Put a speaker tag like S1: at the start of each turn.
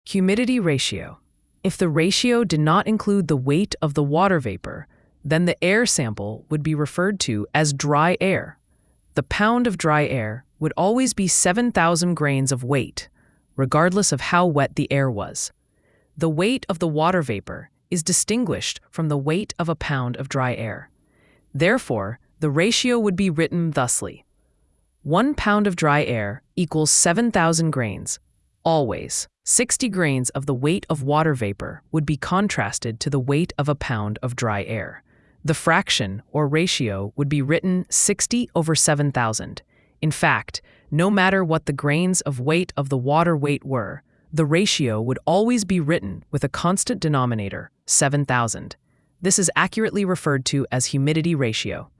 S1: Humidity ratio. If the ratio did not include the weight of the water vapor, then the air sample would be referred to as dry air. The pound of dry air would always be 7,000 grains of weight, regardless of how wet the air was. The weight of the water vapor is distinguished from the weight of a pound of dry air. Therefore, the ratio would be written thusly: 1 pound of dry air equals 7,000 grains, always. 60 grains of the weight of water vapor would be contrasted to the weight of a pound of dry air. The fraction, or ratio, would be written 60/7,000. In fact, no matter what the grains of weight of the water weight were, the ratio would always be written with a constant denominator, 7,000. This is accurately referred to as humidity ratio.